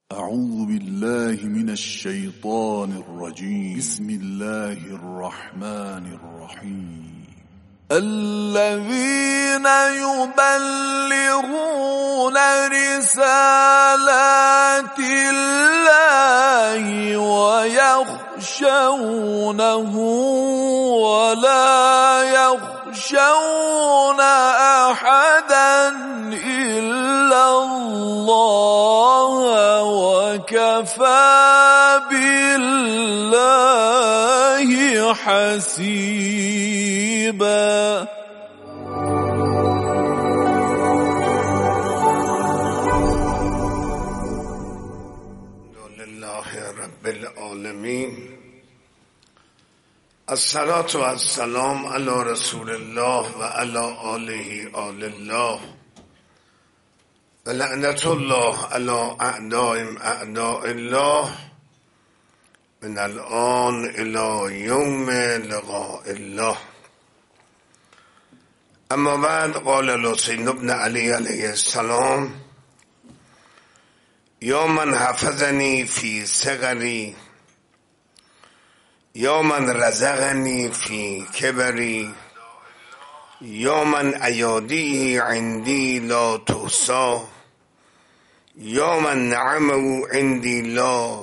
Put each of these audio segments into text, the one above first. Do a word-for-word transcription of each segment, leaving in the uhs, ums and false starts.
أعوذ بالله من الشيطان الرجيم. بسم الله الرحمن الرحيم. الذين يبلغون رسالات الله ويخشونه ولا يخشون أحدا إلا الله وكفى بالله حسيبا. لله رب العالمين، الصلاة والسلام على رسول الله و علی آله آل الله و لعنت الله على اعدائهم اعداء الله من الآن الى یوم لقاء الله. اما بعد، قال الحسین بن علی علیه السلام: یا من حفظنی فی صغری، یا من رزقنی فی کبری، یا من ایادی عندی لا تحصی، یا من نعمه عندی لا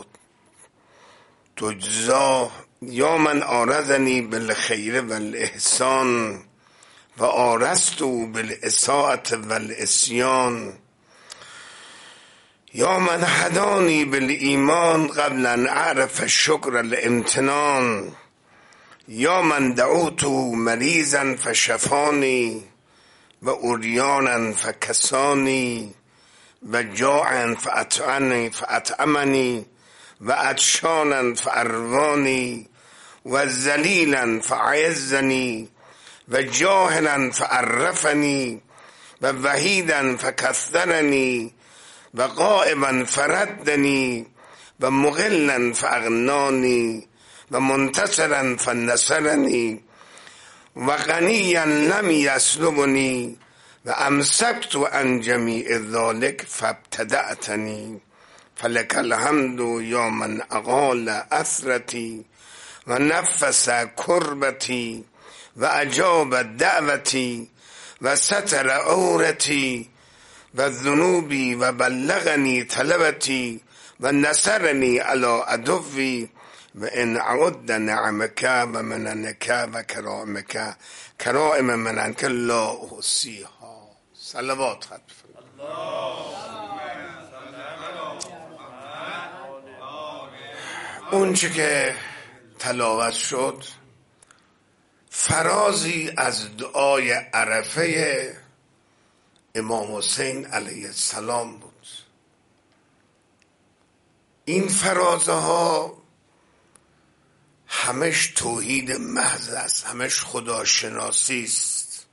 تجزا، یا من آرزنی بالخیر والاحسان و آرزتو بالاساءة والعصیان، یا من هدانی بالایمان قبل ان اعرف شکر الامتنان، یا من دعوتو مریضا فشفانی و عریانا فکسانی و جاعا فاطعمنی فاطعمنی و عطشانا فاروانی و ذلیلا فاعزنی و جاهلا فعرفنی و وحیدا فکثرنی و غائبا فردنی و مغلا فاغنانی و منتصرا فنصرنی و غنیا لم یسلبنی و امسکت عن جمیع ذلک فابتدأتنی فلک الحمد یا من اقال اثرتی و نفس کربتی و اجاب دعوتی و ستر عورتی و ذنوبی و بلغنی طلبتی و نصرنی علی عدوی و ان عد نعمک و مننک و کرامک کرائم مننک لا احصیها. صلوات خط اون چه که تلاوت شد فرازی از دعای عرفه امام حسین علیه السلام بود. این فرازه ها همش توحید محض است، همش خداشناسی است،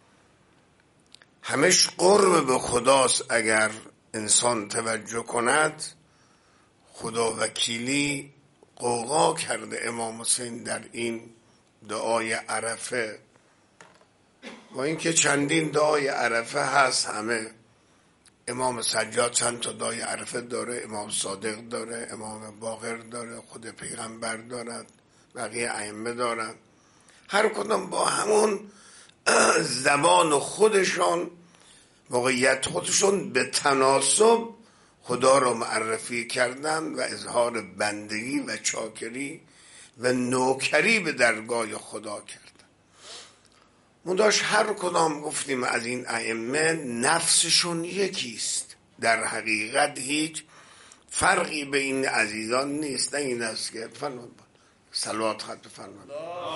همش قرب به خداست. اگر انسان توجه کند، خدا وکیلی قوقا کرده امام حسین در این دعای عرفه. و اینکه چندین دعای عرفه هست، همه امام سجاد چند تا دعای عرفه داره، امام صادق داره، امام باقر داره، خود پیغمبر دارد، بقیه ائمه دارن، هر کدام با همون زبان خودشون، واقعیت خودشون به تناسب خدا رو معرفی کردن و اظهار بندگی و چاکری و نوکری به درگاه خدا کردن. مداش هر کدام گفتیم از این ائمه نفسشون یکیست، در حقیقت هیچ فرقی به این عزیزان نیست. نه این است که فرمان صلوات خط فرمان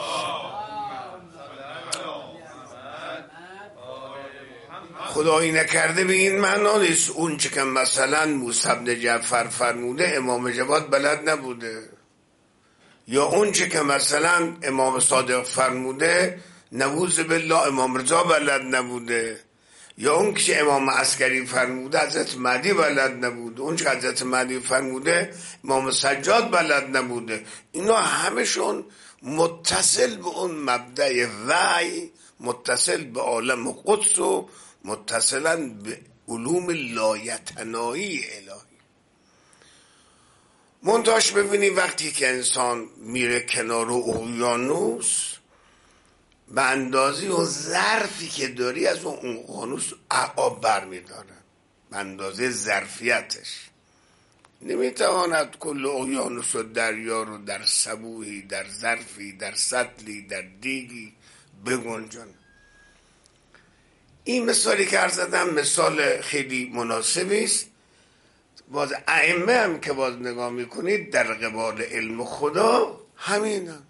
خدایی نکرده به این معنا نیست اون چه که مثلا موسی بن جعفر فرموده امام جواد بلد نبوده، یا اون چه که مثلا امام صادق فرموده نعوذ بالله امام رضا بلد نبوده، یا اون که امام عسکری فرموده حضرت مهدی بلد نبوده، اون که حضرت مهدی فرموده امام سجاد بلد نبوده. اینا همشون متصل به اون مبدأ وحی، متصل به عالم قدس و متصلا به علوم لایتناهی الهی. منتاش ببینی وقتی که انسان میره کنار اقیانوس، به اندازی و ظرفی که داری از اون اقیانوس آب بر میداره، به اندازه ظرفیتش. نمیتواند کل اقیانوس و دریا رو در سبوهی، در ظرفی، در سطلی، در دیگی بگنجان. این مثالی که عرض زدم مثال خیلی مناسبی است. باز ائمه هم که باز نگاه میکنید در قبال علم خدا همینن.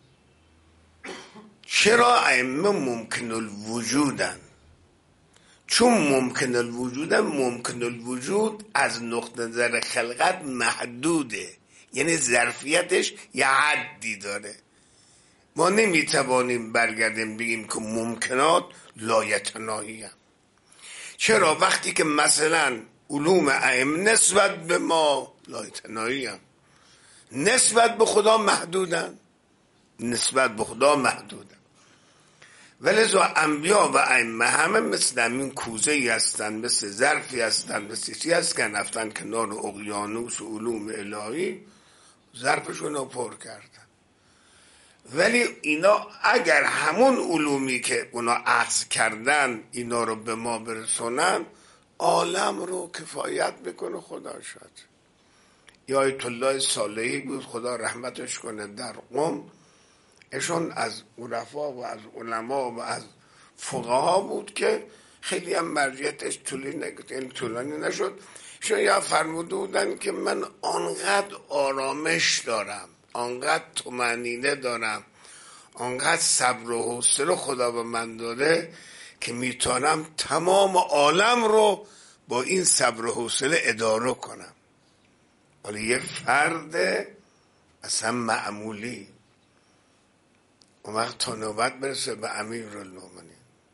چرا ائمه ممکن الوجودن؟ چون ممکن الوجودن. ممکن الوجود از نقطه نظر خلقت محدوده، یعنی ظرفیتش یه حدی داره. ما نمیتوانیم برگردیم بگیم که ممکنات لایتناهی هم. چرا؟ وقتی که مثلا علوم ائمه نسبت به ما لایتناهی هم، نسبت به خدا محدودن، نسبت به خدا محدودن. ولذا انبیا و ائمه همه مثل همین کوزه ای هستن، مثل ظرفی هستن، مثل چیزی هست که رفتن کنار اقیانوس و علوم الهی ظرفشون رو پر کردن. ولی اینا اگر همون علومی که اونا عکس کردن اینا رو به ما برسونن، عالم رو کفایت بکنه خدا شد. یا آیت الله صالحی بود، خدا رحمتش کنه، در قم ایشون از عرفا و از علما و از فقها بود که خیلی هم مرجعیتش طولانی نشد. ایشون یا فرموده بودن که من آنقدر آرامش دارم، آنقدر طمأنینه دارم، آنقدر صبر و حوصله خدا به من داده که میتونم تمام عالم رو با این صبر و حوصله اداره کنم. ولی یه فرد اصلا معمولی اون وقت تا نوبت برسه به امیرالمومنین.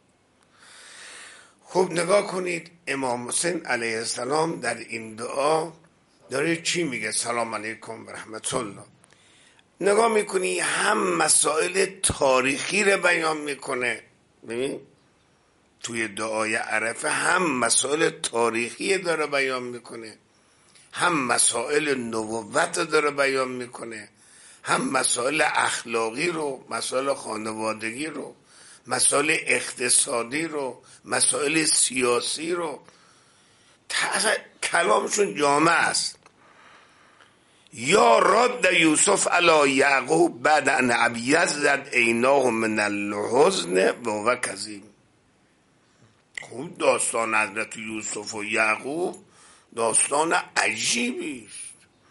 خب نگاه کنید امام حسین علیه السلام در این دعا داره چی میگه؟ سلام علیکم و رحمت الله. نگاه میکنی هم مسائل تاریخی رو بیان میکنه، ببین توی دعای عرفه هم مسائل تاریخی داره بیان میکنه، هم مسائل نبوت داره بیان میکنه، هم مسائل اخلاقی رو، مسائل خانوادگی رو، مسائل اقتصادی رو، مسائل سیاسی رو. کلامشون جامع است. یا رد یوسف علی یعقوب بعد ان ابیضت عیناه من الحزن و هو کظیم. خوب داستان حضرت یوسف و یعقوب داستان عجیبی است.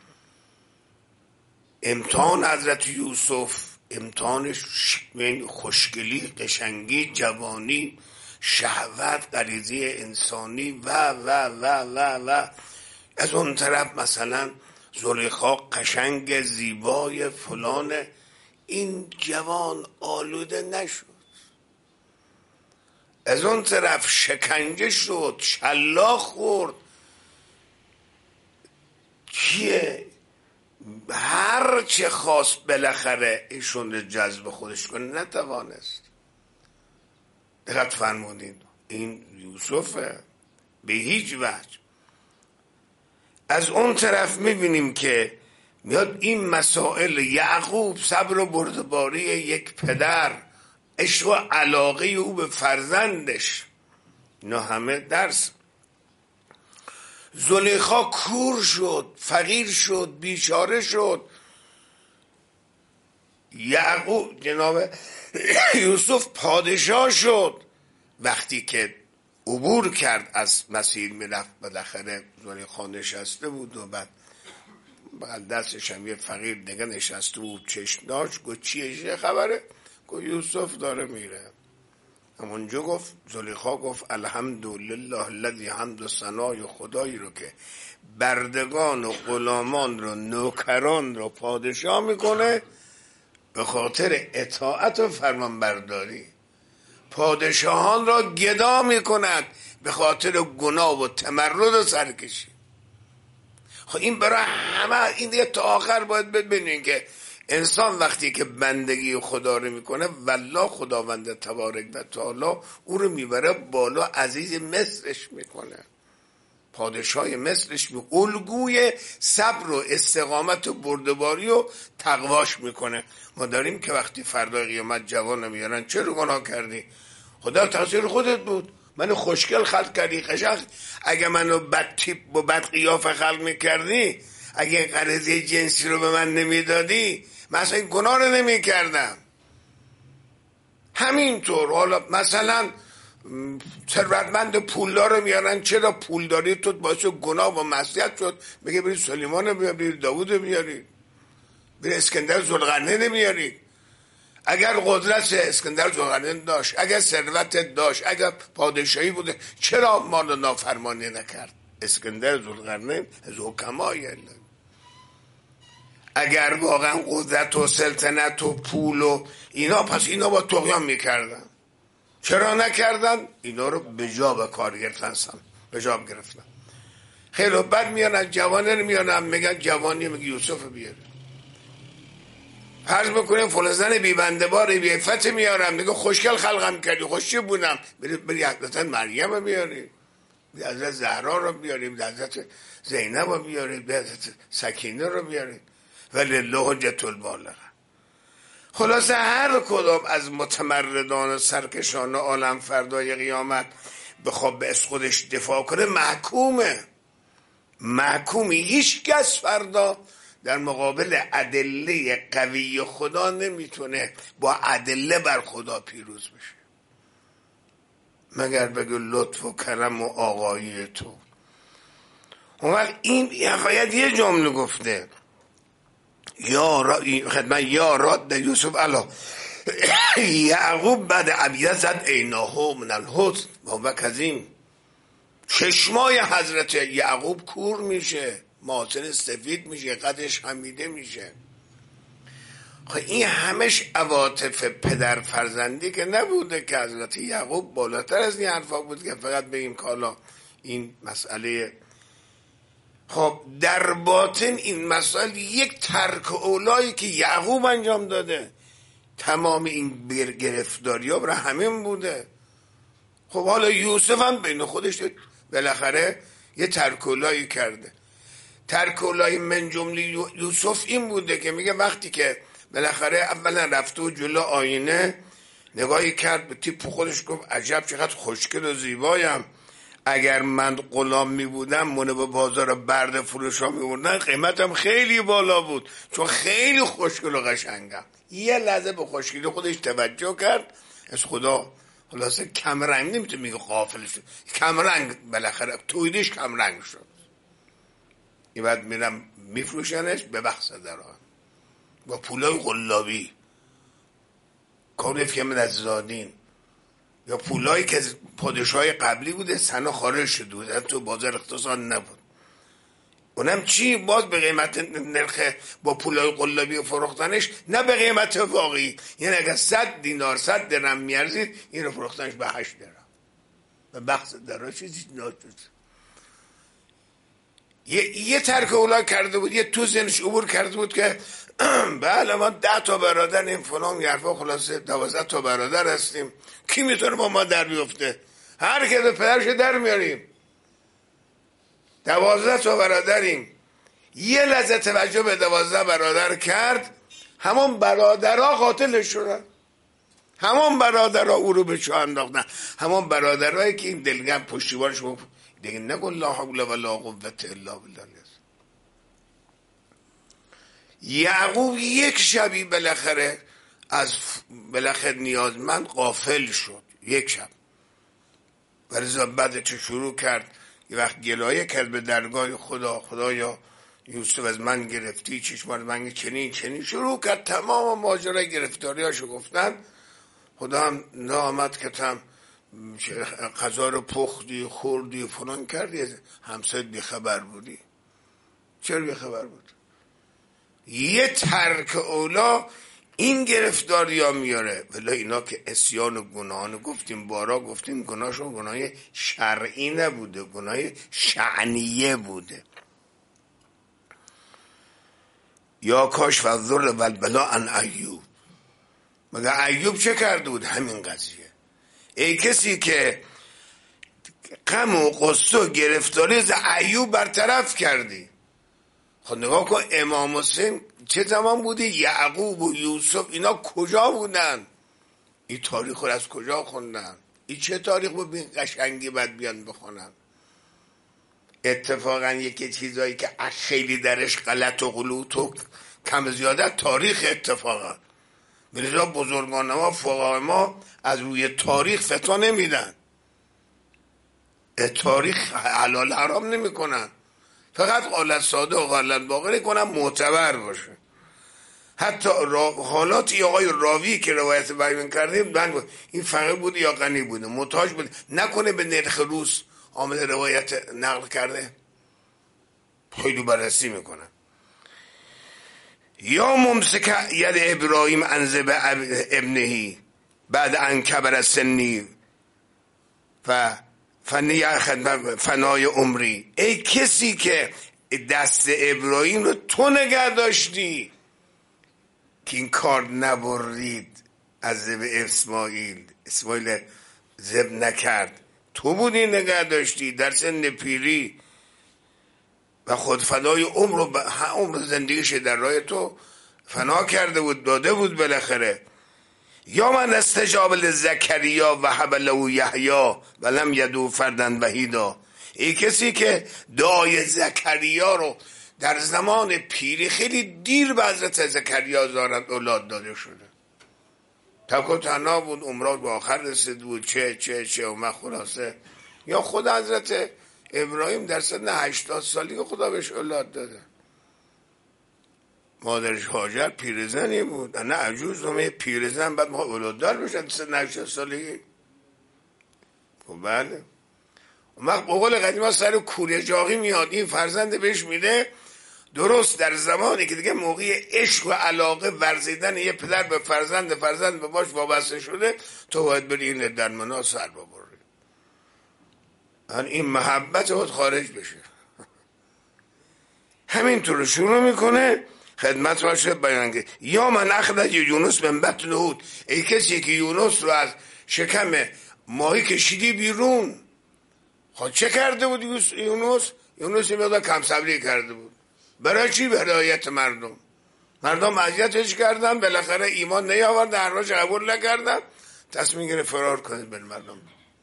امتحان حضرت یوسف امتحانش خوشگلی، قشنگی، جوانی، شهوت، غریزه انسانی و و و و و از اون طرف مثلا زلیخا قشنگ زیبای فلان. این جوان آلوده نشد. از اون طرف شکنجه شد، شلاق خورد. کیه؟ هر چه خواست بالاخره ایشون جذب خودش کنه نتوانست. دقت فرمودید این یوسفه به هیچ وجه. از اون طرف میبینیم که میاد این مسائل یعقوب، صبر و بردباری یک پدر، عشق و علاقه او به فرزندش، اینا همه درس. زلیخا کور شد، فقیر شد، بیچاره شد. یعقوب جناب یوسف پادشاه شد. وقتی که عبور کرد از مسیر میرفت، بالاخره زلیخا نشسته بود و بعد بغل دستش هم یه فقیر دیگه نشسته بود، چشم داشت. گفت چیه، چه خبره؟ گفت یوسف داره میره. همونجا گفت زلیخا گفت الحمدلله الذی حمد و ثنای خدایی رو که بردگان و غلامان رو، نوکران رو پادشاه میکنه به خاطر اطاعت و فرمانبرداری. پادشاهان را گدا میکند به خاطر گناه و تمرد و سرکشی. خب این برای همه، این دیگه تا آخر باید ببینین که انسان وقتی که بندگی خدا رو میکنه والله خداوند تبارک و تعالی او رو میبره بالا، عزیز مصرش میکنه. پادشاه مصرش می الگوی صبر و استقامت و بردباری و تقواش میکنه. ما داریم که وقتی فردا قیامت جوان میارن چرا گناه کردی؟ خدا تقصیر خودت بود، منو خوشگل خلق کردی قشنگ، اگه منو بد تیپ و بد قیافه خلق میکردی، اگه غریزه جنسی رو به من نمیدادی، من اصلا این گناه رو نمیکردم. همینطور حالا مثلا ثروتمند پولدار رو میارن، چرا پولداری تو باعث گناه و معصیت شد؟ میگه برید سلیمان رو بیارید، برید داوود رو بیارید، برید اسکندر ذوالقرنین رو بیارید. اگر قدرت اسکندر ذوالقرنین داشت، اگر ثروت داشت، اگر پادشاهی بوده، چرا ما رو نافرمانی نکرد؟ اسکندر ذوالقرنین از حکمای اگر واقعا قدرت و سلطنت و پول و اینا، پس اینا با طغیان میکردن. چرا نکردن؟ اینا رو به جا به کار گرفتن، سن به جا گرفتن. خیلی بد میانن جوانه رو میانن، میگن جوانی، میگه یوسف بیاره. فرض بکنیم فلزن بی بنده بار بی عفت میارم، میگه خوشگل خلقم کردی، خوشی بودم، بری بری حضرت مریم رو بیاریم، حضرت زهرا رو بیاریم، حضرت زینب رو بیاریم، حضرت سکینه رو بیاریم، ولله حجة البالغه. خلاصه هر کدام از متمردان و سرکشان عالم فردای قیامت بخواد به از خودش دفاع کنه محکومه، محکومی. هیچ کس فردا در مقابل ادله قوی خدا نمیتونه با ادله بر خدا پیروز بشه، مگر بگو لطف و کرم و آقایی تو. اون وقت این یقایت یه جمله گفته، یا را خدمت یا راد یوسف علا یعقوب بعد عبیده زد عیناه من الحزن و هو کظیم. چشمای حضرت یعقوب کور میشه، ماسن سفید میشه، قدش خمیده میشه. خب این همش عواطف پدر فرزندی که نبوده که حضرت یعقوب بالاتر از این حرفا بود که فقط بگیم کالا این مسئله. خب در باطن این مسئله یک ترک اولایی که یعقوب انجام داده، تمام این گرفتاری ها برای همین بوده. خب حالا یوسف هم بین خودش بالاخره یه ترک اولایی کرده. ترک اولای من جمله یوسف این بوده که میگه وقتی که بالاخره اولا رفته و جلو آینه نگاهی کرد به تیپ خودش، گفت عجب چقدر خوشگل و زیبایم، اگر من غلام می بودم منو به بازار برده فروشا می بردن، قیمتم خیلی بالا بود چون خیلی خوشگل و قشنگم. یه لحظه به خوشگلی خودش توجه کرد، از خدا خلاصه کمرنگ نمیتونه میگه غافل شد، کمرنگ بالاخره تویدش کمرنگ شد. این بعد میرم میفروشنش به بخص دران با پولای قلابی کانف که من از زادین، یا پولایی که پادشاه قبلی بوده سنا خارج شده بود، تو بازار اقتصاد نبود. اونم چی؟ باز به قیمت نرخ با پولای قلابی فروختنش، نه به قیمت واقعی. یعنی اگر صد دینار صد درم میارزید، این رو فروختنش به هشت درم به بخص دران چیزی ناشد. یه, یه ترک اولا کرده بود، یه تو زنش عبور کرده بود که بله ما ده تا برادر این فلان یرفا، خلاصه دوازده تا برادر هستیم، کی میتونه با ما در بیفته؟ هر که به پدرش در میاریم، دوازده تا برادریم. یه لحظه توجه به دوازده برادر کرد، همون برادرها قاتلش شدن، همون برادرها او رو به چاه انداختن، همون برادرهایی که این دلگم پشتیبانش بود دیگه نگو لا حول ولا قوة الا بالله. یعقوب یک شبی بالاخره از بالاخره نیازمند غافل شد، یک شب ورزا بعد چه شروع کرد، یه وقت گلایه کرد به درگاه خدا، خدایا یوسف از من گرفتی، چشمان من چنین چنین شروع کرد، تمام ماجرای گرفتاریاشو گفتن. خدا هم نامد که تم غذا رو پختی خوردی فلان کردی، همسایت بیخبر بودی. چرا بیخبر بود؟ یه ترک اولا این گرفتاری ها میاره. ولی اینا که اسیان و گناهانو گفتیم بارا، گفتیم گناهشون گناه شرعی نبوده، گناه شعنیه بوده. یا کاش و ذر و البلا ان ایوب، مگه ایوب چه کرده بود؟ همین قضیه. ای کسی که غم و غصه و گرفتاری از ایوب برطرف کردی. خب نگاه کن امام حسین چه زمان بودی؟ یعقوب و یوسف اینا کجا بودن؟ این تاریخ رو از کجا خوندن؟ این چه تاریخ بود بین قشنگی باید بیان بخونن؟ اتفاقا یکی چیزایی که خیلی درش غلط و غلوط و کم زیادت تاریخ اتفاقا بلذا بزرگان ما فقهای ما از روی تاریخ فتوا نمیدن، تاریخ حلال حرام نمی کنن، فقط قالت ساده و قالت باقی کنن معتبر باشه. حتی حالاتی آقای راوی که روایت بیان کردیم من این فقیر بود یا غنی بوده محتاج بوده نکنه به نرخ روز آمده روایت نقل کرده، خیلی بررسی میکنن. یا ممسک ید ابراهیم انزب ابنهی بعد ان کبر سنی و فنای عمری، ای کسی که دست ابراهیم رو تو نگه داشتی که این کار نبرید از ذبح اسماعیل، اسماعیل ذبح نکرد، تو بودی نگه داشتی در سن پیری و خود فدای عمر رو عمر زندگیش در راه تو فنا کرده بود داده بود بالاخره. یا من استجاب لزکریا و هب له یحیی و لم یدعو فردا وحیدا، این کسی که دعای زکریا رو در زمان پیری خیلی دیر به حضرت زکریا زارت اولاد داده شده، تک و تنها بود عمرات به آخر رسید بود چه چه چه و من خلاصه. یا خود حضرت ابراهیم در سن هشتاد سالی که خدا بهش اولاد داده، مادرش هاجر پیرزنی بود نه عجوز همه پیرزن بعد ما اولاد دار بشن سن هشتاد سالگی. خب بله اون وقت بقول قدیما سر کوره جاغی میاد این فرزند بهش میده، درست در زمانی که دیگه موقع عشق و علاقه ورزیدن یه پدر به فرزند فرزند به باش وابسته شده تو باید بری این در منا سر ببری، این محبت باید خارج بشه. همینطور شروع میکنه خدمت باشه بیان که یا من اخرج یونس من بطن حوت، ای کسی که یونس رو از شکم ماهی کشیدی بیرون. خب چه کرده بود یونس؟ یونس یه مقدار کم صبری کرده بود. برای چی؟ هدایت مردم. مردم اذیتش کردن بالاخره ایمان نیاورد هرواش قبول نکردن تصمیم گرفت فرار کنه بین مردم.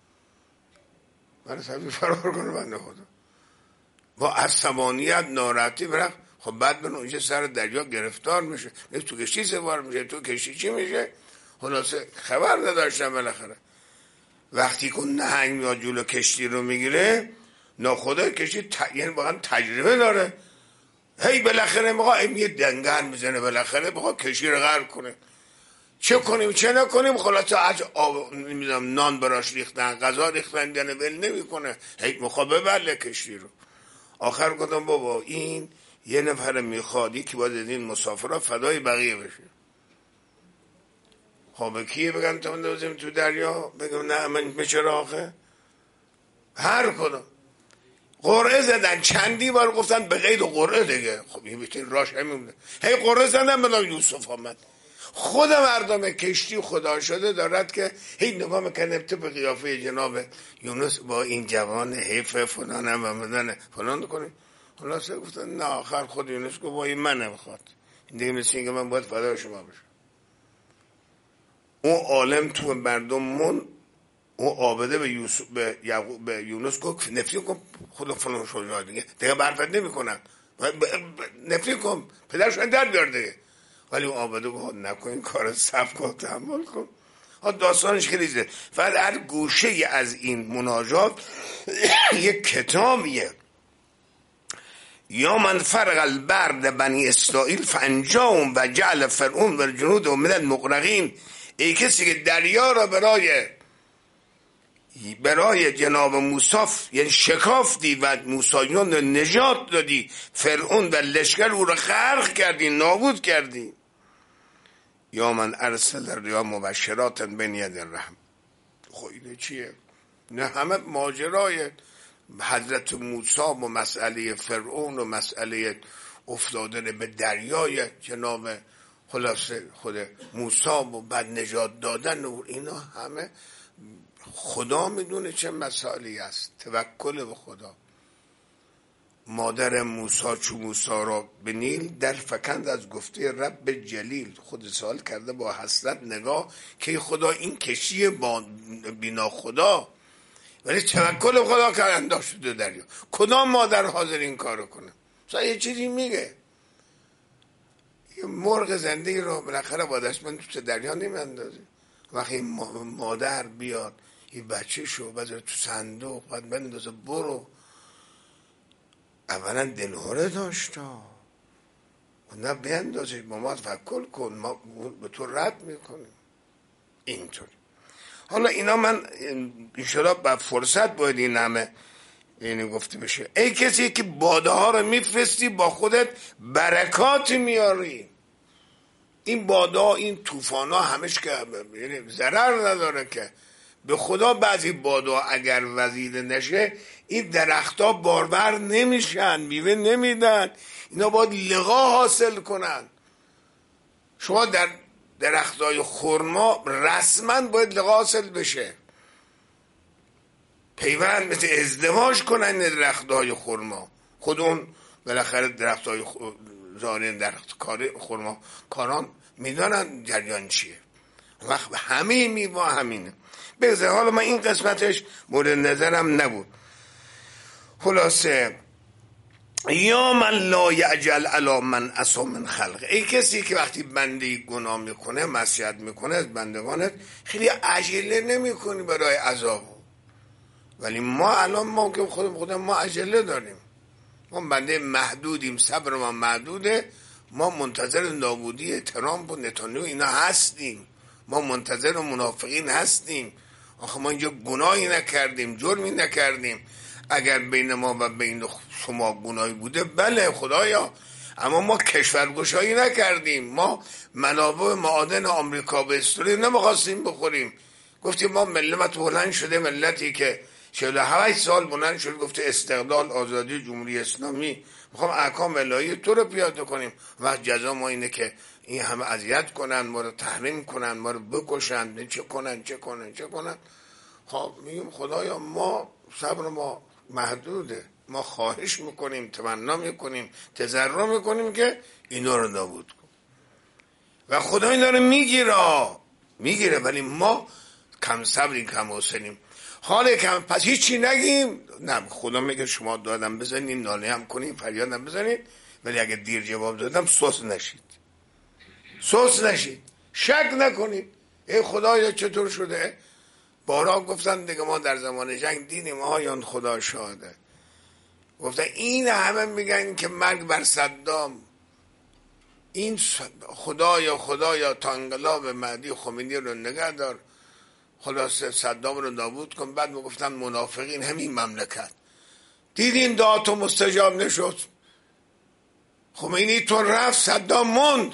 برای تصمیم فرار کنه بنده خدا با عصبانیت ناراحتی برفت. خب بعد من اونجا سر دریا گرفتار میشه، نه تو کشتی سوار میشه، تو کشتی چی میشه؟ خلاصه خبر نداشتم. بالاخره وقتی که نهنگ میاد جلو کشتی رو میگیره ناخدا کشتی ت... یعنی واقعا تجربه داره، هی بالاخره میخواد یه دنگن میزنه بالاخره میخواد کشتی رو غرق کنه. چه کنیم چه نکنیم؟ خلاصه از آب نمیدونم نان براش ریختن غذا ریختن یعنی ول نمیکنه، هی میخواد ببره کشتی رو. آخر گفتم بابا این یه نفر میخوادی که باید این مسافرها فدای بقیه بشه. خب کیه بگن تا من دوزیم تو دریا؟ بگم نه من چرا آخه؟ هر کدوم قرعه زدن چندی بار گفتن به قید قرعه دیگه. خب این بیتین راش همین بوده، هی قرعه زدن بلا یوسف آمد. خود مردم کشتی خدا شده دارد که هی نگاه میکنه تو به قیافه جناب یونس با این جوان حیف فلان هم بمدن فلان کنه. خلاصه گفتن نه آخر خود یونس گفت با این من نمیخواد، این دیگه مثل اینکه من باید فدای شما بشم. اون عالم تو مردم من اون عابده به یوسف به یعقوب به یونس گفت نفری کن خدا فلان شده دیگه دیگه برفت نمیکنن نفری کن پدرش در بیار دیگه. ولی اون عابده گفت نکن این کار صبر کن تحمل کن. داستانش خیلی زیاده. فقط هر گوشه از این مناجات یک کتابیه. یا من فرق البرد بنی اسرائیل فانجاهم و جعل فرعون و جنود و من المغرقین، ای کسی که دریا را برای برای جناب موسی یعنی شکافتی و موسیان را نجات دادی، فرعون و لشکر او را غرق کردی نابود کردی. یا من ارسل ریا مبشرات بین ید الرحم. خب اینه چیه؟ نه همه ماجرای حضرت موسی و مسئله فرعون و مسئله افتادن به دریای جناب خلاصه خود موسی و بعد نجات دادن و اینا همه خدا میدونه چه مسائلی است. توکل به خدا. مادر موسی چو موسی را به نیل در فکند از گفته رب جلیل. خود سوال کرده با حسرت نگاه که خدا این کشی با بینا خدا، ولی توکل به خدا که انداخت شده دریا. کدام مادر حاضر این کارو کنه؟ مثلا یه چیزی میگه یه مرغ زنده رو بالاخره با دستمند تو دریا نمیاندازه. وقتی مادر بیاد یه بچه شو بذاره تو صندوق بعد بندازه برو، اولا دلهوره داشتا نه بیندازه ماما تفکر کن، ما به تو رد میکنیم اینطوری. حالا اینا من انشاءالله با فرصت باید این همه یعنی گفته بشه. ای کسی که باده ها رو میفرستی با خودت برکات میاری. این باده ها این طوفان ها همش که یعنی ضرر نداره که به خدا بعضی باده ها اگر وزیده نشه این درخت ها بارور نمیشن، میوه نمیدن، اینا باید لقا حاصل کنن. شما در درخت های خرما رسما باید لقا حاصل بشه، پیوند مثل ازدواج کنن درخت های خرما. خود اون بالاخره درخت های زارین درخت خرما کاران میدانن جریان چیه. وقت همه میوه همینه. بگذار حالا من این قسمتش مورد نظرم نبود. خلاصه یا من لا یعجل علی من عصا من خلق. ای کسی که وقتی بنده گناه میکنه معصیت میکنه از بندگانت خیلی عجله نمیکنی برای عذاب، ولی ما الان ما که خودم خودم ما عجله داریم. ما بنده محدودیم، صبر ما محدوده. ما منتظر نابودی ترامپ و نتانیاهو اینا هستیم، ما منتظر منافقین هستیم. آخه ما اینجا گناهی نکردیم، جرمی نکردیم. اگر بین ما و بین شما گناهی بوده بله خدایا، اما ما کشورگشایی نکردیم. ما منابع معادن آمریکا به استوری نمیخواستیم بخوریم. گفتیم ما ملت بلند شده، ملتی که چهل و هشت سال بلند شد گفته استقلال آزادی جمهوری اسلامی، میخوام احکام الهی تو رو پیاده کنیم. وقت جزا ما اینه که این همه اذیت کنن، ما رو تحریم کنن، ما رو بکشن، چه کنن چه کنن چه کنن. خب میگیم خدایا ما صبر ما محدوده، ما خواهش میکنیم، تمنا میکنیم، تضرع میکنیم که اینا رو نابود کن. و خدا اینا رو میگیره میگیره ولی ما کم صبریم، کم حوصله‌ایم. حالا کم پس هیچی نگیم، نه خدا میگه شما دادم بزنین، ناله هم کنین، فریاد هم بزنین، ولی اگه دیر جواب دادم سوس نشید، سوس نشید، شک نکنید. ای خدایا چطور شده؟ بارا گفتن دیگه ما در زمان جنگ دیدیم آیان خدا شاهده. گفتن این همه میگن که مرگ بر صدام، این خدایا خدایا تا انقلاب مهدی خمینی رو نگه دار، خلاصه صدام رو نابود کن. بعد میگفتن منافقین همین مملکت. دیدین دعاتو مستجاب نشد، خمینی تو رفت صدام موند.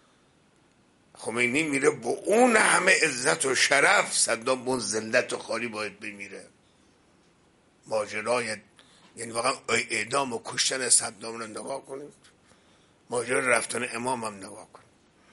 خمینی میره با اون همه عزت و شرف، صدام با ذلت و خالی باید بمیره. ماجرای یعنی واقعا اعدام و کشتن صدام رو نگاه کنید، ماجرای رفتن امام هم نگاه کنید.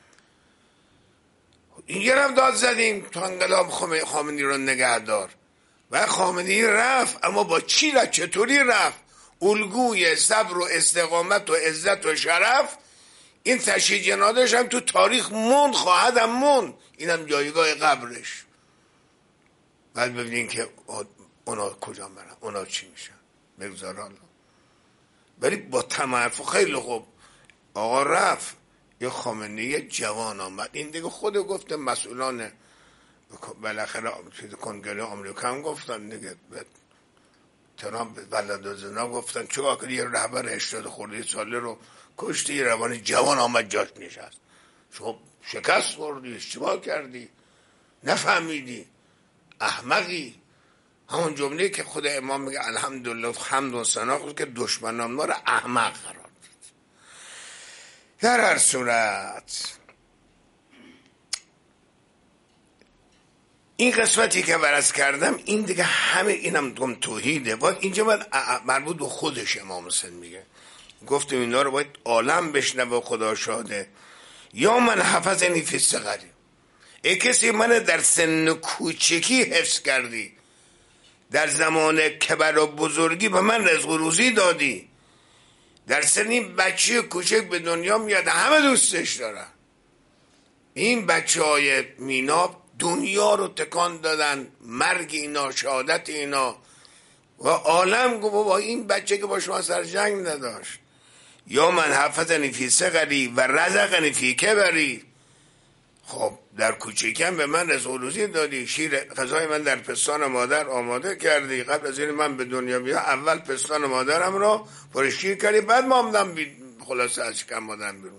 این یه هم داد زدیم تا انقلاب خامنه‌ای رو نگه دار و خامنه‌ای رفت، اما با چی رفت؟ چطوری رفت؟ الگوی صبر و استقامت و عزت و شرف. این تشییع جنازه‌اش هم تو تاریخ موند، خواهد هم موند، اینم جایگاه قبرش. بعد ببینین که اونا کجا برن، اونا چی میشن، بگذار الله. ولی با تمرف خیلی خوب آقا رفت، یه خامنه‌ای جوان آمد. این دیگه خود گفته مسئولان بالاخره کنگره آمریکا هم گفتن دیگه، ترامپ ولد و زنا گفتن چرا که یه رهبر هشتاد خورده ساله رو کشتی، یه روان جوان آمد جاش نشست. شما شکست خوردی، اشتباه کردی، نفهمیدی، احمقی. همون جمله که خود امام میگه الحمدلله حمد و ثنا که دشمنان ما رو احمق قرار داد. در هر صورت این قسمتی که عرض کردم این دیگه همه اینم دوم توحیده. باید اینجا باید مربوط به خودش امام حسین میگه، گفتم اینا رو باید عالم بشنوه، خدا شاهده. یا من حفظنی فی الصغر، ای کسی من در سن کوچکی حفظ کردی، در زمان کبر و بزرگی به من رزق و روزی دادی. در سن این بچه کوچک به دنیا میاد، همه دوستش دارن. این بچه های مینا دنیا رو تکان دادن، مرگ اینا، شهادت اینا و عالم گو بابا این بچه که با شما سر جنگ نداشت. یا من حفظنی فی صغری و رزقنی فی کبری. خب در کوچکم به من رزق و روزی دادی، شیر غذای من در پستان مادر آماده کردی. قبل از این من به دنیا بیام اول پستان مادرم رو پر شیر کردی، بعد مامدم بی... خلاصه از شکم مادرم بیرون.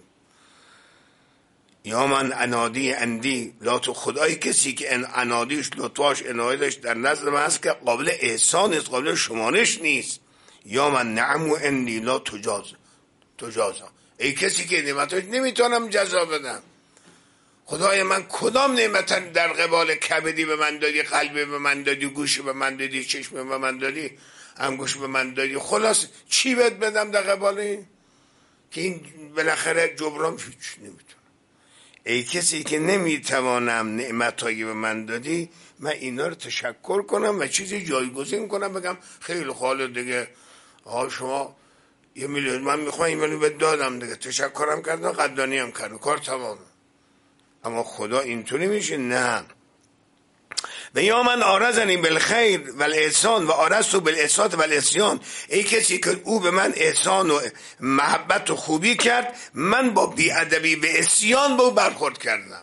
یا من انادی اندی لا تو خدای کسی که ان انادیش لطواش عنایتش در نزد من هست که قابل احسان است، قابل شمارش نیست. یا من نعم و اندی لا تجاز تجازا، ای کسی که نعمتاش نمیتونم جزا بدم. خدای من کدام نعمت در قبال کبدی به من دادی، قلبی به من دادی، گوشی به من دادی، چشم به من دادی، انگوش به من دادی، خلاص چی بهت بدم در قبال این که این بالاخره جبران هیچ نمیتونه. ای کسی که نمیتوانم نعمتایی به من دادی، من اینا رو تشکر کنم و چیزی جایگزین کنم، بگم خیلی خاله دیگه آقا شما یه میلیون من میخوام این میلیون بهت دادم دیگه، تشکرم کردم، قدردانی هم کردم، کار تمامه. اما خدا اینطوری میشه؟ نه. و یا من آرزنی بالخیر و الاحسان و آرزتو بالاحسان و الاسیان، ای کسی که او به من احسان و محبت و خوبی کرد، من با بیادبی به اسیان به او برخورد کردم.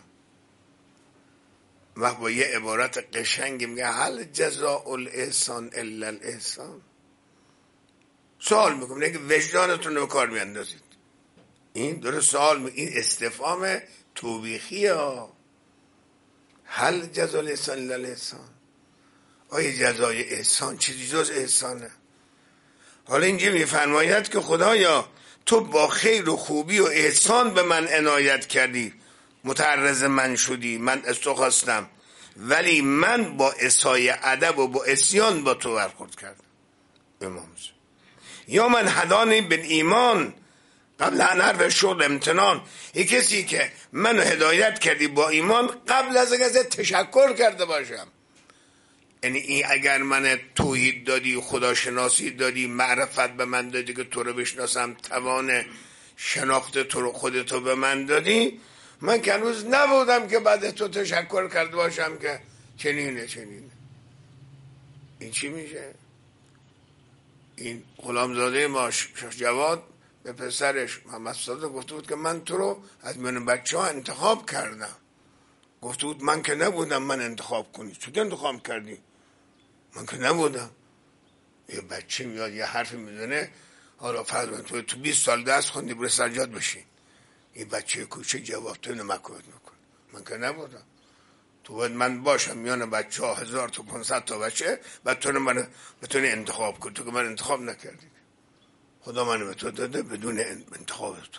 و با یه عبارت قشنگ میگه هل جزاء الاحسان الا الاحسان. سوال میکنم که وجدانتون رو کار میاندازید. این داره سوال می... این استفهام توبیخی ها. هل جزاء الاحسان الا الاحسان، آیا جزای احسان چیزی جز احسانه؟ حالا اینجا میفرماید که خدایا تو با خیر و خوبی و احسان به من عنایت کردی، متعرض من شدی، من از تو خواستم، ولی من با اسای ادب و با عصیان با تو برخورد کردم. امام یا من هدانی بالایمان قبل ان اعرف شغل امتنان، یک کسی که منو هدایت کردی با ایمان قبل از اینکه تشکر کرده باشم. یعنی این اگر من توحید دادی، خداشناسی دادی، معرفت به من دادی که تو رو بشناسم، توان شناخت تو رو خودتو به من دادی، من که هنوز نبودم که بعد تو تشکر کرده باشم که چنینه چنینه. این چی میشه؟ این غلامزاده ما شیخ جواد به پسرش محمد صادق گفته بود که من تو رو از من بچه ها انتخاب کردم. گفته بود من که نبودم من انتخاب کنی. چطور انتخاب کردی؟ من که نبودم. یه بچه میاد یه حرفی میزنه، حالا فرض کن تو تو بیست سال درس خوندی برو سجاد بشین، یه بچه کوچک جواب تو نمکوت میکن. من که نبودم. تو باید من باشم میان بچه ها هزار تا پانصد تا بچه، بعد تو من بتونی انتخاب کنی. تو که من انتخاب نکردی، خدا منو به تو داده بدون انتخاب تو.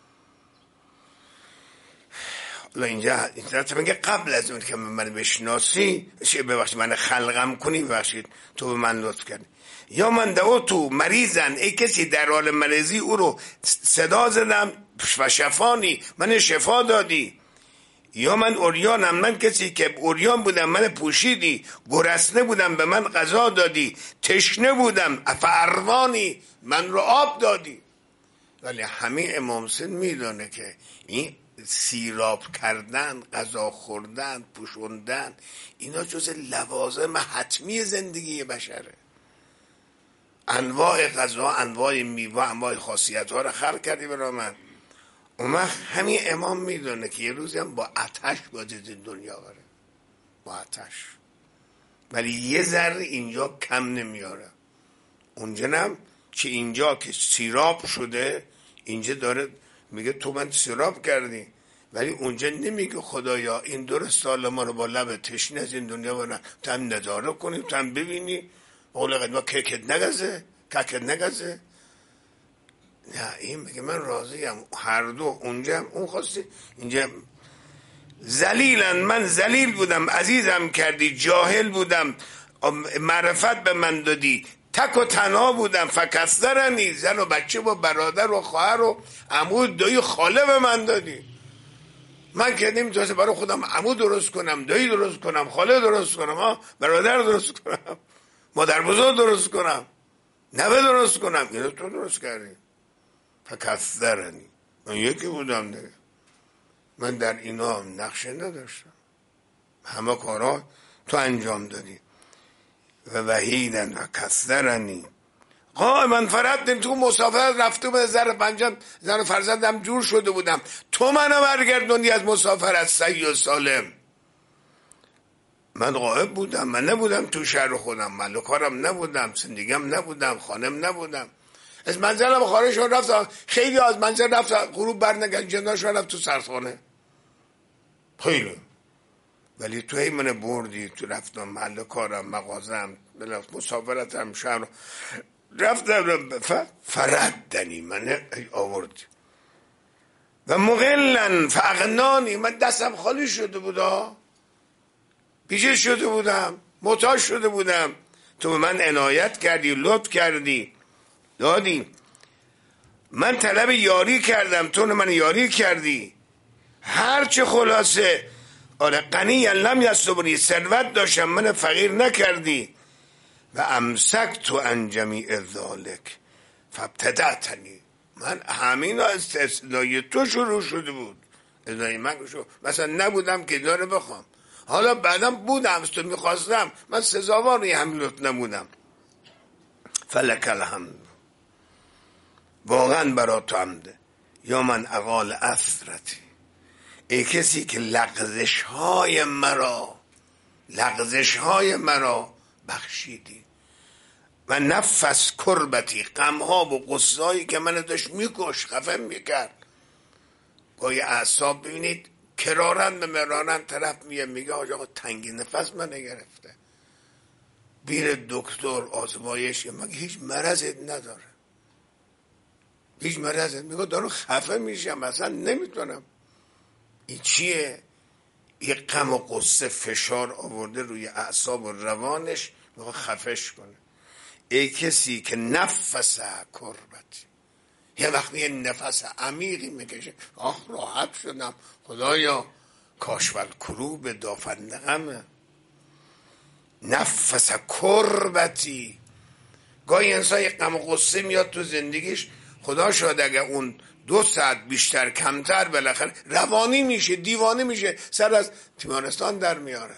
حالا اینجا اینجا میگه قبل از اون که من بشناسی، ببخشید من خلقم کنی، ببخشید تو به من لطف کردی. یا من دعو تو مریضن، ای کسی در حال مریضی او رو صدا زدم و شفانی، من شفا دادی. یا من اوریانم، من کسی که اوریان بودم من پوشیدی، گرسنه بودم به من غذا دادی، تشنه بودم افعروانی من رو آب دادی. ولی همه امام حسین میدونه که این سیراب کردن، غذا خوردن، پوشوندن، اینا جز لوازم حتمی زندگی بشره. انواع غذا، انواع میوه، انواع خاصیت ها رو خلق کردی برای من. اون وقت همین امام میدونه که یه روزی هم با آتش باید این دنیا بره، با آتش. ولی یه ذره اینجا کم نمیاره. اونجا نم که اینجا که سیراب شده، اینجا داره میگه تو من سیراب کردی، ولی اونجا نمیگه خدایا این درست سال ما رو با لب تشنه از این دنیا برن، تو هم نظاره کنی، تو هم ببینی قول قدما ککت نگزه ککت نگزه. نه این میگه من راضیم. هر دو اونجا هم اون خواستی، اینجا ذلیلن، من ذلیل بودم عزیزم کردی، جاهل بودم معرفت به من دادی، تک و تنها بودم فکسترنی، زن و بچه و برادر و خواهر و عمو دایی خاله به من دادی. من که نمیتونم برای خودم عمو درست کنم، دایی درست کنم، خاله درست کنم، ها برادر درست کنم، مادر بزرگ درست کنم، نوه درست کنم. اینو تو درست کردی. فکثرنی، من یکی بودم دیگه. من در اینا نقشه نداشتم، همه کارا تو انجام دادی. و وحیدن و کثرنی قائما فرد تو مسافرت رفته به زر پنجم زن و فرزندم جور شده بودم، تو منو برگردوندی از مسافرت صحیح و سالم. من غائب بودم، من نبودم تو شهر خودم، من کارم نبودم، زندگیم نبودم، خانم نبودم. از منزلم خارج شد رفتم، خیلی از منزل رفت غروب برنگشت جناشون رفت تو سرخانه. خیلی ولی تو هی من بردی تو رفتم محل کارم، مغازم، مسافرتم، شهر رفتم فردنی من آوردی. و مغلن فاغنانی، من دستم خالی شده بودا، بیجه شده بودم، محتاج شده بودم، تو به من عنایت کردی، لطف کردی، دادی. من طلب یاری کردم، تو من یاری کردی. هرچه خلاصه آره غنی لم یسبنی، ثروت داشتم من فقیر نکردی. و امسک تو عن جمیع ذالک فابتدعتنی، من همین استثنای تو شروع شده بود. ادای من شو مثلا نبودم که داره بخوام، حالا بعدم بودم تو میخواستم، من سزاوار یه همین لطف نبودم. فلک الحمد، واقعا برا تو حمده. یا من اقال اثرتی، ای کسی که لغزش های مرا لغزش های مرا بخشیدی. و نفس کربتی، غمها و غصه‌ای که من داشت میکش خفه میکرد. گاهی اعصاب ببینید کرارن به مرارن طرف میگه میگه آقا تنگی نفس من گرفته، بیر دکتر آزمایش، مگه هیچ مرضی نداره، هیچ مرضی، میگه دارو خفه میشم اصلا نمیتونم. این چیه؟ یه غم و غصه فشار آورده روی اعصاب و روانش، میخواد خفش کنه. ای کسی که نفس کربتی، یه وقتی یه نفس عمیقی میکشه، آخ راحت شدم، خدایا کاشول کروب دافندقمه. نفس کربتی، گاهی انسان یه غم و غصه میاد تو زندگیش، خدا شاید اگه اون دو ساعت بیشتر کمتر بالاخره روانی میشه، دیوانه میشه، سر از تیمارستان در میاره،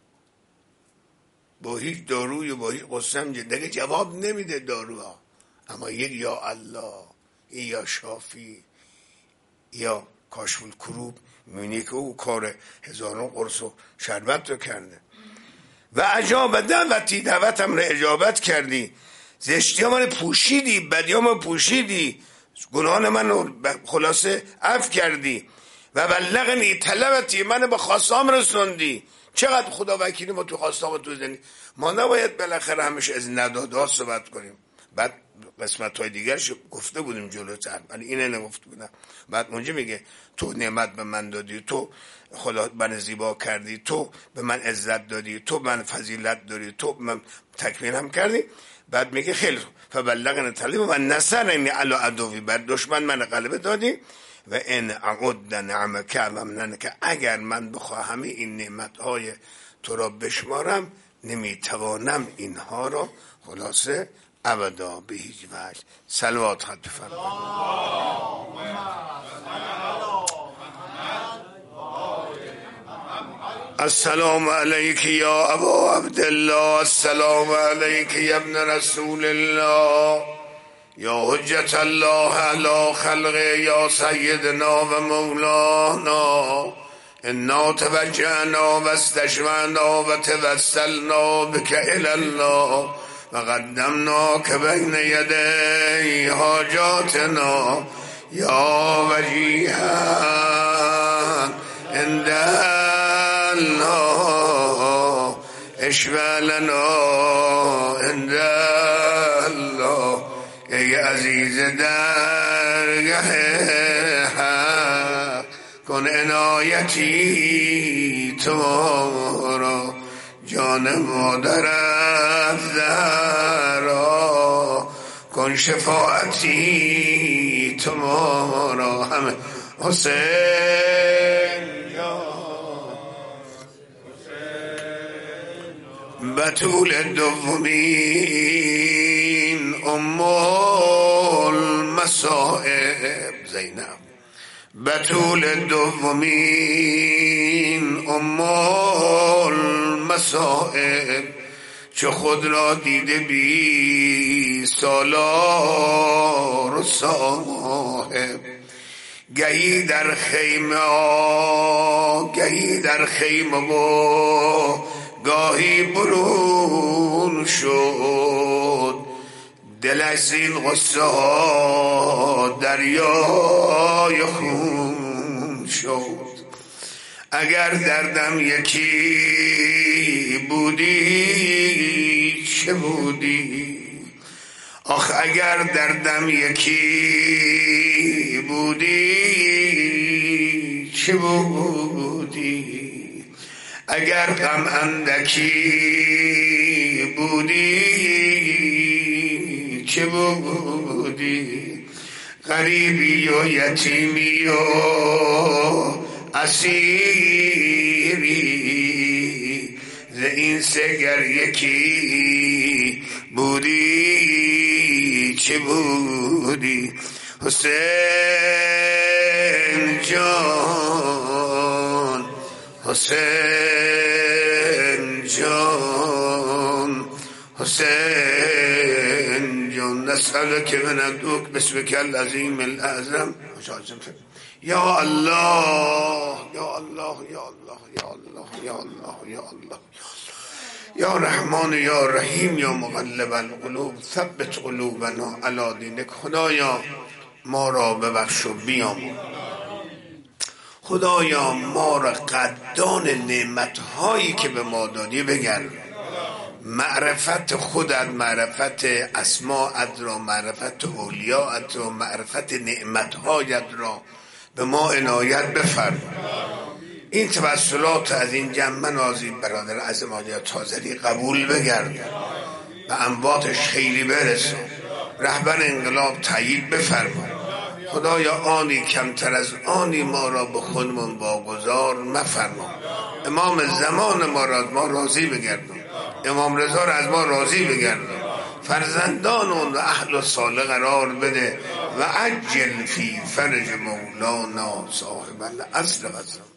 با هیچ داروی و با هیچ قصه دیگه جواب نمیده داروها. اما یک یا الله، یا شافی، یا کاشف الکروب، میبینی که او کار هزاران قرص و شربت رو کرده. و اجاب دعوتی، دعوتم رو اجابت کردی. زشتی ها من پوشیدی، بدی ها من پوشیدی، گناهان من رو خلاصه عفو کردی. و بلغنی طلبتی، من به خواستام رسوندی. چقدر خدا وکیلی ما تو خواستام تو زنی، ما نباید بالاخره همیشه از ندادها صحبت کنیم. بعد قسمت های دیگرش گفته بودیم جلوتر، ولی اینه نگفته بودم. بعد اونجا میگه تو نعمت به من دادی، تو خدا من زیبا کردی، تو به من عزت دادی، تو من فضیلت داری، تو من تکمیلم کردی. بعد میگه خیلی فبلغنی طلب و نصرنی علی عدوی، بر دشمن من غلبه دادی. و ان اعد نعمک و مننک، اگر من بخواهم این نعمتهای تو را بشمارم نمیتوانم اینها را خلاصه ابدا به هیچ وجه. صلوات خط بفرمایید. السلام علیک یا ابا عبدالله، السلام علیک یا ابن رسول الله، یا حجت الله علی خلقه، یا سیدنا و مولانا. انا توجهنا و استشفعنا و توسلنا بک الی الله و قدمنا که بین یدی حاجاتنا، یا وجیها عند الله اشفع لنا عند الله. ای عزیز درگه حق، کن عنایتی تو را، جان مادرت زهرا، کن شفاعتی تو را. همه حسین بتول دومین ام المصائب زینب، بتول دومین ام المصائب، چو خود را دیده بی سالار و صاحب، گهی در خیمه آ گهی در خیمه و گاهی برون شد، دلش زین غصه ها دریای خون شد. اگر دردم یکی بودی چه بودی، آخ اگر دردم یکی بودی چه بودی، اگر غم اندکی بودی چه بودی، غریبی و یتیمی و اسیری، ز این سگر یکی بودی چه بودی. حسین جان حسین جان حسین جان، نسألك من عبدك باسمك العظيم الأعظم یا الله یا الله یا الله یا الله یا الله یا الله یا رحمان یا رحیم یا مقلب القلوب ثبت قلوبنا علی دینک. خدایا ما را ببخش و بیامرز، خدایا ما را قدردان نعمت‌هایی که به ما دادی بگرد، معرفت خودت، معرفت اسماءت را، معرفت اولیاءت را، معرفت نعمت‌هایت را به ما عنایت بفرما. این توسلات از این جمع نازی برادر عظیم آقای تازری قبول بگرد، به امواتش خیلی برسان، رهبر انقلاب تایید بفرما. خدایا آنی کمتر از آنی ما را به خودمون واگذار مفرما. امام زمان ما را از ما راضی بگردون، امام رضا را از ما راضی بگردون، فرزندان اون و اهل و صالح قرار بده و عجل فی فرج مولانا صاحب العصر و الزمان.